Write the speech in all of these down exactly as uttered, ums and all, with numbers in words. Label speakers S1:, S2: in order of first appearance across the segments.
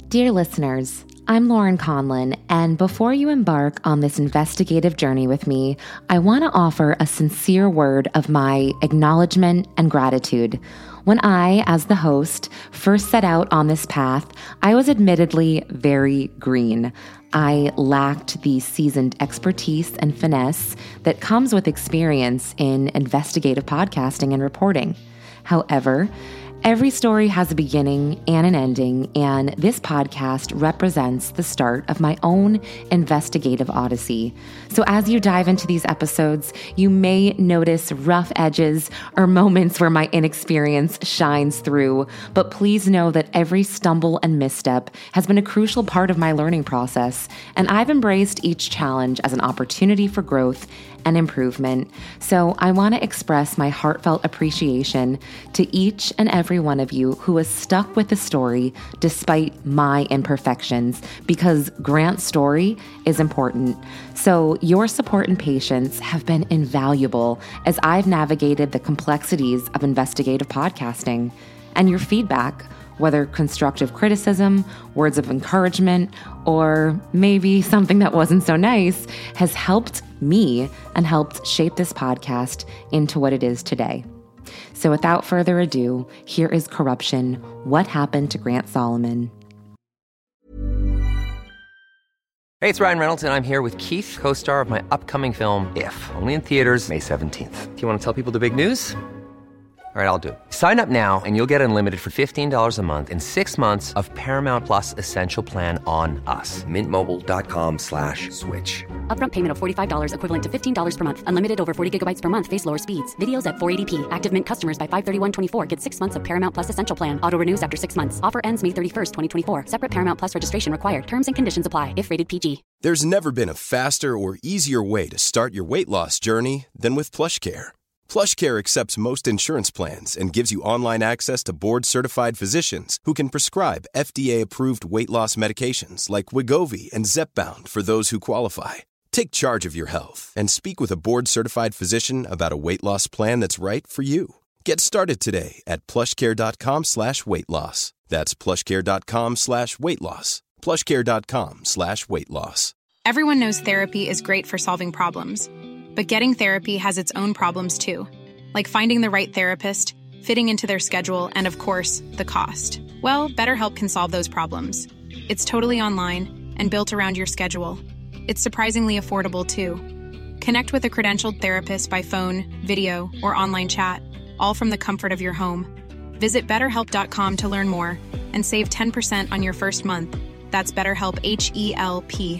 S1: Dear listeners, I'm Lauren Conlin, and before you embark on this investigative journey with me, I want to offer a sincere word of my acknowledgement and gratitude. When I, as the host, first set out on this path, I was admittedly very green. I lacked the seasoned expertise and finesse that comes with experience in investigative podcasting and reporting. However, every story has a beginning and an ending, and this podcast represents the start of my own investigative odyssey. So as you dive into these episodes, you may notice rough edges or moments where my inexperience shines through, but please know that every stumble and misstep has been a crucial part of my learning process, and I've embraced each challenge as an opportunity for growth and improvement. So I want to express my heartfelt appreciation to each and every one of you who has stuck with the story despite my imperfections, because Grant's story is important. So your support and patience have been invaluable as I've navigated the complexities of investigative podcasting. And your feedback, whether constructive criticism, words of encouragement, or maybe something that wasn't so nice, has helped me and helped shape this podcast into what it is today. So without further ado, here is Corruption: What Happened to Grant Solomon?
S2: Hey, it's Ryan Reynolds, and I'm here with Keith, co-star of my upcoming film, If, only in theaters May seventeenth. Do you want to tell people the big news? All right, I'll do it. Sign up now and you'll get unlimited for fifteen dollars a month and six months of Paramount Plus Essential Plan on us. Mint Mobile dot com slash switch.
S3: Upfront payment of forty-five dollars equivalent to fifteen dollars per month. Unlimited over forty gigabytes per month. Face lower speeds. Videos at four eighty p. Active Mint customers by five thirty-one twenty-four get six months of Paramount Plus Essential Plan. Auto renews after six months. Offer ends May thirty-first, twenty twenty-four. Separate Paramount Plus registration required. Terms and conditions apply if rated P G.
S4: There's never been a faster or easier way to start your weight loss journey than with PlushCare. PlushCare accepts most insurance plans and gives you online access to board-certified physicians who can prescribe F D A-approved weight loss medications like Wegovy and Zepbound for those who qualify. Take charge of your health and speak with a board-certified physician about a weight loss plan that's right for you. Get started today at plushcare.com slash weight loss. That's plushcare.com slash weight loss. plushcare.com slash weight loss.
S5: Everyone knows therapy is great for solving problems. But getting therapy has its own problems too, like finding the right therapist, fitting into their schedule, and of course, the cost. Well, BetterHelp can solve those problems. It's totally online and built around your schedule. It's surprisingly affordable too. Connect with a credentialed therapist by phone, video, or online chat, all from the comfort of your home. Visit better help dot com to learn more and save ten percent on your first month. That's BetterHelp, H E L P.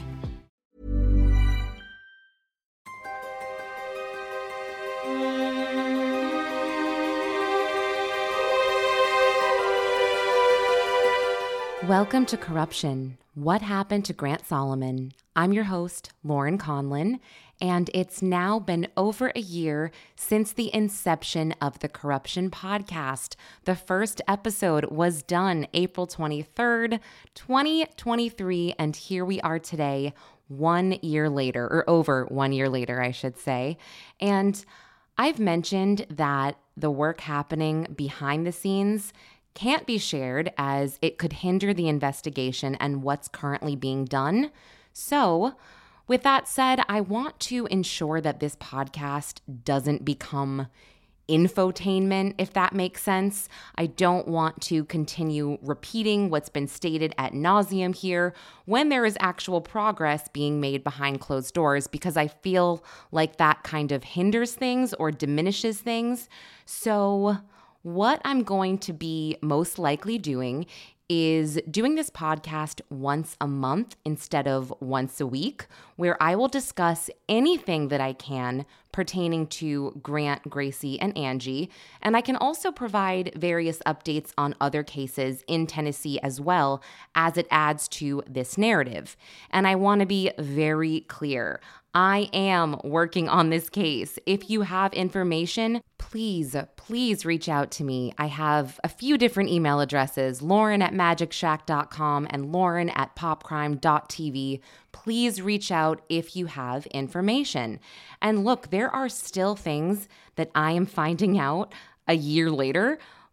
S1: Welcome to Corruption: What Happened to Grant Solomon? I'm your host, Lauren Conlin, and it's now been over a year since the inception of the Corruption podcast. The first episode was done April twenty-third, twenty twenty-three, and here we are today, one year later, or over one year later, I should say. And I've mentioned that the work happening behind the scenes can't be shared as it could hinder the investigation and what's currently being done. So, with that said, I want to ensure that this podcast doesn't become infotainment, if that makes sense. I don't want to continue repeating what's been stated ad nauseum here when there is actual progress being made behind closed doors, because I feel like that kind of hinders things or diminishes things. So what I'm going to be most likely doing is doing this podcast once a month instead of once a week, where I will discuss anything that I can pertaining to Grant, Gracie, and Angie. And I can also provide various updates on other cases in Tennessee as well, as it adds to this narrative. And I want to be very clear. I am working on this case. If you have information, please, please reach out to me. I have a few different email addresses, Lauren at magic shack dot com and Lauren at popcrime dot t v. Please reach out if you have information. And look, there are still things that I am finding out a year later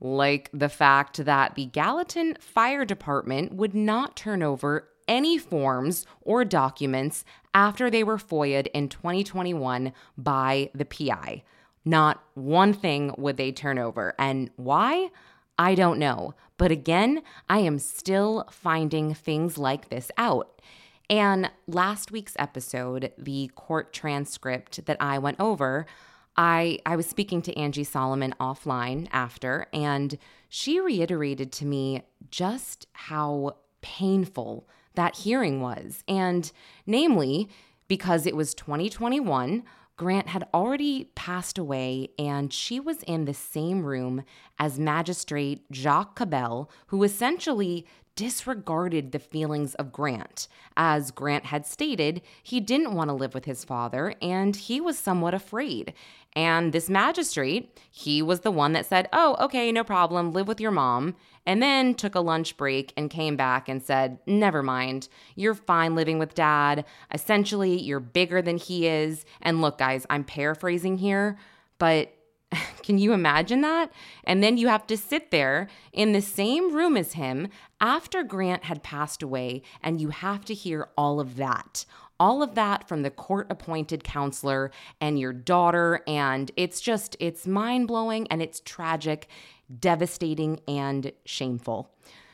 S1: like the fact that the Gallatin Fire Department would not turn over any forms or documents after they were F O IA'd in twenty twenty-one by the P I. Not one thing would they turn over. And why? I don't know. But again, I am still finding things like this out. And last week's episode, the court transcript that I went over, I, I was speaking to Angie Solomon offline after, and she reiterated to me just how painful that hearing was. And namely, because it was twenty twenty-one, Grant had already passed away, and she was in the same room as Magistrate Jacques Cabell, who essentially disregarded the feelings of Grant. As Grant had stated, he didn't want to live with his father, and he was somewhat afraid. And this magistrate, he was the one that said, oh, okay, no problem, live with your mom, and then took a lunch break and came back and said, never mind, you're fine living with dad. Essentially, you're bigger than he is. And look, guys, I'm paraphrasing here, but can you imagine that? And then you have to sit there in the same room as him after Grant had passed away, and you have to hear all of that. All of that from the court-appointed counselor and your daughter, and it's just, it's mind-blowing, and it's tragic, devastating, and shameful.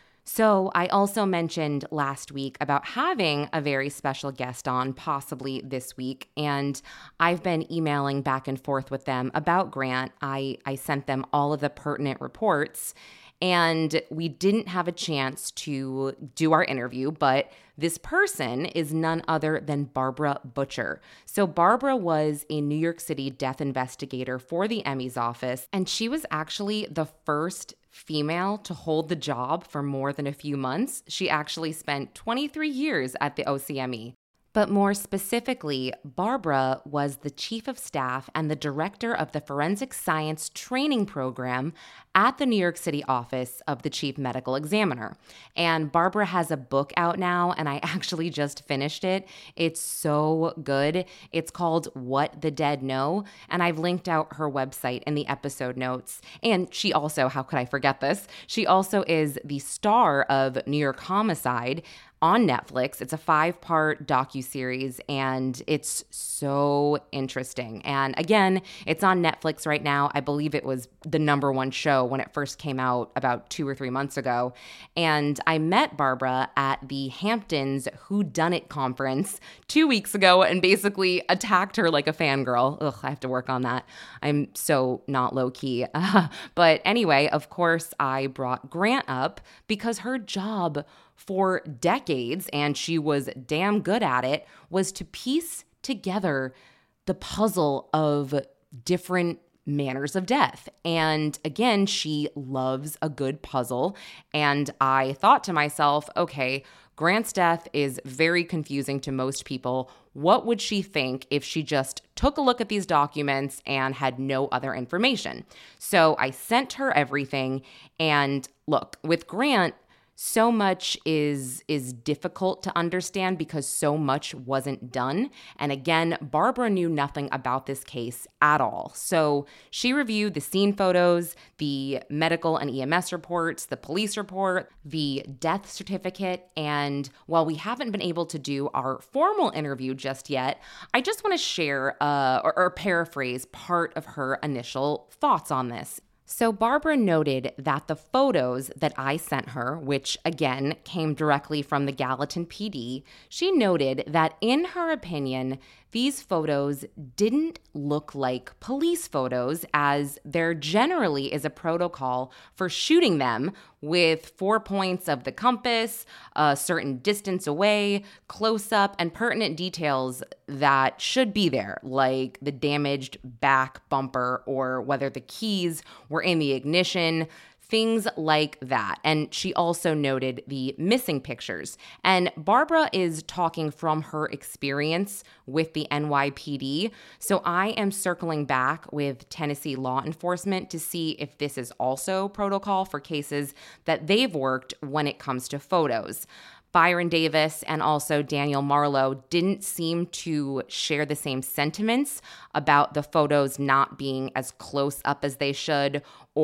S1: So I also mentioned last week about having a very special guest on, possibly this week, and I've been emailing back and forth with them about Grant. I, I sent them all of the pertinent reports, and we didn't have a chance to do our interview, but this person is none other than Barbara Butcher. So Barbara was a New York City death investigator for the Emmys office, and she was actually the first female to hold the job for more than a few months. She actually spent twenty-three years at the O C M E. But more specifically, Barbara was the chief of staff and the director of the forensic science training program at the New York City office of the chief medical examiner. And Barbara has a book out now, and I actually just finished it. It's so good. It's called What the Dead Know, and I've linked out her website in the episode notes. And she also, how could I forget this? She also is the star of New York Homicide on Netflix. It's a five-part docuseries, and it's so interesting. And again, it's on Netflix right now. I believe it was the number one show when it first came out about two or three months ago. And I met Barbara at the Hamptons Whodunit conference two weeks ago and basically attacked her like a fangirl. Ugh, I have to work on that. I'm so not low-key. Uh, but anyway, of course, I brought Grant up because her job for decades, and she was damn good at it, was to piece together the puzzle of different manners of death. And again, she loves a good puzzle. And I thought to myself, okay, Grant's death is very confusing to most people. What would she think if she just took a look at these documents and had no other information? So I sent her everything. And look, with Grant, so much is is difficult to understand because so much wasn't done. And again, Barbara knew nothing about this case at all. So she reviewed the scene photos, the medical and E M S reports, the police report, the death certificate. And while we haven't been able to do our formal interview just yet, I just want to share uh, or, or paraphrase part of her initial thoughts on this. So Barbara noted that the photos that I sent her, which again came directly from the Gallatin P D, she noted that in her opinion, these photos didn't look like police photos, as there generally is a protocol for shooting them with four points of the compass, a certain distance away, close up, and pertinent details that should be there, like the damaged back bumper or whether the keys were in the ignition, things like that. And she also noted the missing pictures. And Barbara is talking from her experience with the N Y P D. So I am circling back with Tennessee law enforcement to see if this is also protocol for cases that they've worked when it comes to photos. Byron Davis and also Daniel Marlowe didn't seem to share the same sentiments about the photos not being as close up as they should,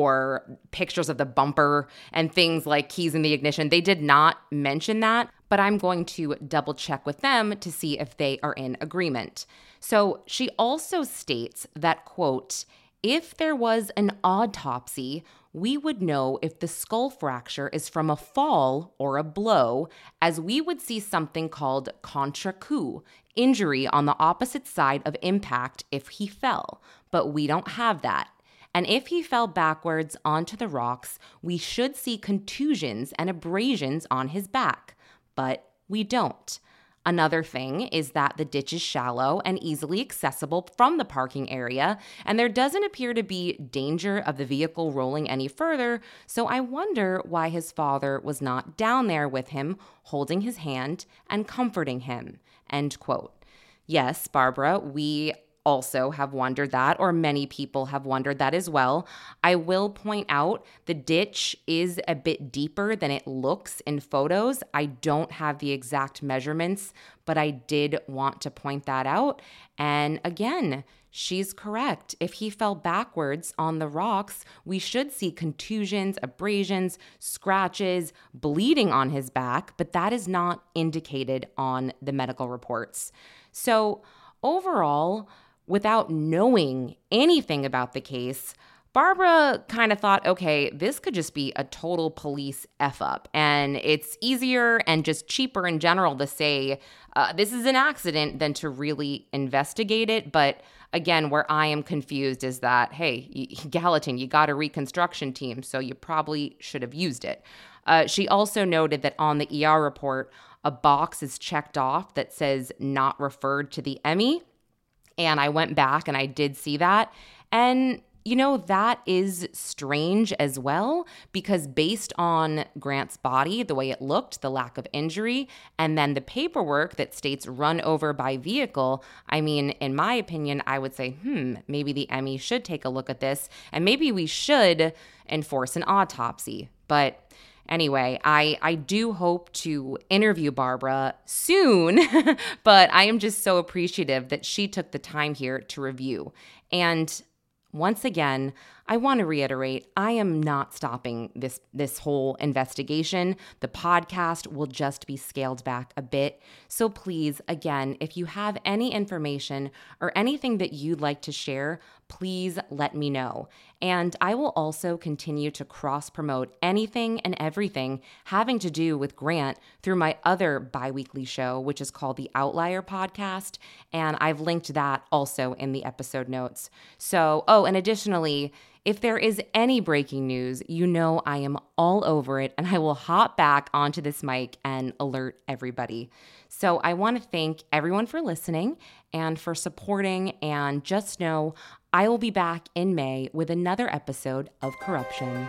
S1: or pictures of the bumper and things like keys in the ignition. They did not mention that, but I'm going to double check with them to see if they are in agreement. So she also states that, quote, if there was an autopsy, we would know if the skull fracture is from a fall or a blow, as we would see something called contre coup, injury on the opposite side of impact if he fell. But we don't have that. And if he fell backwards onto the rocks, we should see contusions and abrasions on his back. But we don't. Another thing is that the ditch is shallow and easily accessible from the parking area, and there doesn't appear to be danger of the vehicle rolling any further, so I wonder why his father was not down there with him, holding his hand and comforting him, end quote. Yes, Barbara, we also have wondered that, or many people have wondered that as well. I will point out the ditch is a bit deeper than it looks in photos. I don't have the exact measurements, but I did want to point that out. And again, she's correct. If he fell backwards on the rocks, we should see contusions, abrasions, scratches, bleeding on his back, but that is not indicated on the medical reports. So overall, without knowing anything about the case, Barbara kind of thought, okay, this could just be a total police F-up. And it's easier and just cheaper in general to say uh, this is an accident than to really investigate it. But again, where I am confused is that, hey, Gallatin, you got a reconstruction team, so you probably should have used it. Uh, she also noted that on the E R report, a box is checked off that says not referred to the M E. And I went back and I did see that. And, you know, that is strange as well, because based on Grant's body, the way it looked, the lack of injury, and then the paperwork that states run over by vehicle, I mean, in my opinion, I would say, hmm, maybe the M E should take a look at this, and maybe we should enforce an autopsy. But anyway, I, I do hope to interview Barbara soon, but I am just so appreciative that she took the time here to review. And once again, I want to reiterate, I am not stopping this, this whole investigation. The podcast will just be scaled back a bit. So please, again, if you have any information or anything that you'd like to share, please let me know. And I will also continue to cross-promote anything and everything having to do with Grant through my other bi-weekly show, which is called the Outlier Podcast, and I've linked that also in the episode notes. So, oh, and additionally, if there is any breaking news, you know I am all over it, and I will hop back onto this mic and alert everybody. So I want to thank everyone for listening and for supporting, and just know I will be back in May with another episode of Corruption.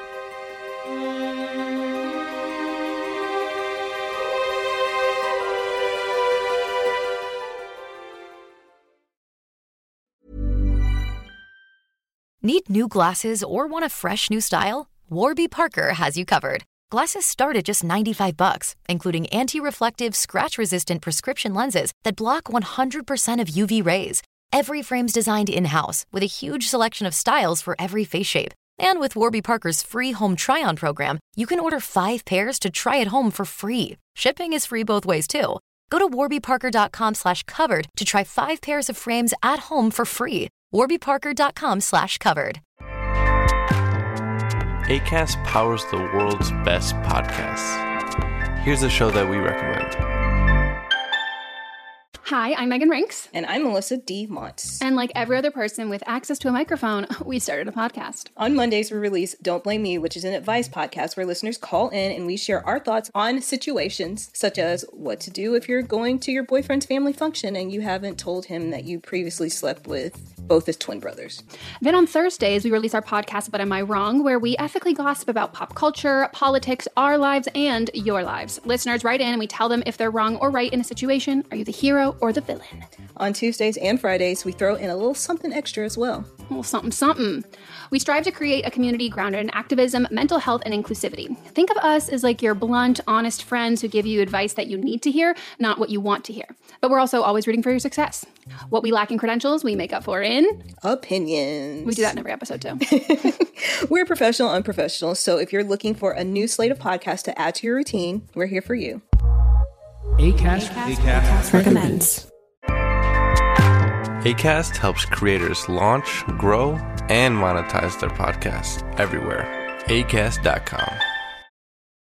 S6: Need new glasses or want a fresh new style? Warby Parker has you covered. Glasses start at just ninety-five bucks, including anti-reflective, scratch-resistant prescription lenses that block one hundred percent of U V rays. Every frame's designed in-house with a huge selection of styles for every face shape. And with Warby Parker's free home try-on program, you can order five pairs to try at home for free. Shipping is free both ways, too. Go to warbyparker.com slash covered to try five pairs of frames at home for free. warbyparker.com slash covered.
S7: Acast powers the world's best podcasts. Here's a show that we recommend.
S8: Hi, I'm Megan Rinks.
S9: And I'm Melissa D. Montz.
S8: And like every other person with access to a microphone, we started a podcast.
S9: On Mondays, we release Don't Blame Me, which is an advice podcast where listeners call in and we share our thoughts on situations such as what to do if you're going to your boyfriend's family function and you haven't told him that you previously slept with both as twin brothers.
S8: Then on Thursdays, we release our podcast, But Am I Wrong?, where we ethically gossip about pop culture, politics, our lives, and your lives. Listeners write in and we tell them if they're wrong or right in a situation. Are you the hero or the villain?
S9: On Tuesdays and Fridays, we throw in a little something extra as well.
S8: A little something, something. We strive to create a community grounded in activism, mental health, and inclusivity. Think of us as like your blunt, honest friends who give you advice that you need to hear, not what you want to hear. But we're also always rooting for your success. What we lack in credentials, we make up for in
S9: opinions.
S8: We do that in every episode too.
S9: We're professional, unprofessional. So if you're looking for a new slate of podcasts to add to your routine, we're here for you.
S10: Acast, Acast, Acast recommends.
S7: Acast helps creators launch, grow, and monetize their podcasts everywhere. Acast dot com.